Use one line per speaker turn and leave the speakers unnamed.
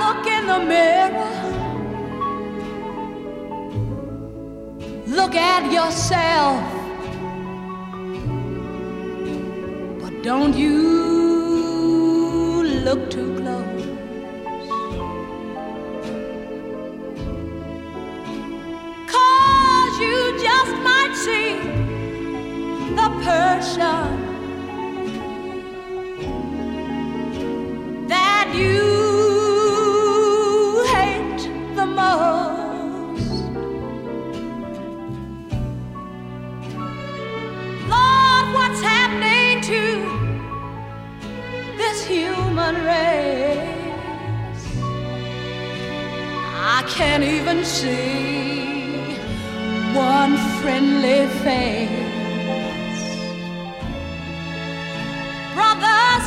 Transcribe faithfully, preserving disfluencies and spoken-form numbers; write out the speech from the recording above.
look in the mirror, look at yourself, but don't you look too close. Cause you just might see the person that you hate the most. Lord, what's happening to this human race? I can't even see one friendly face.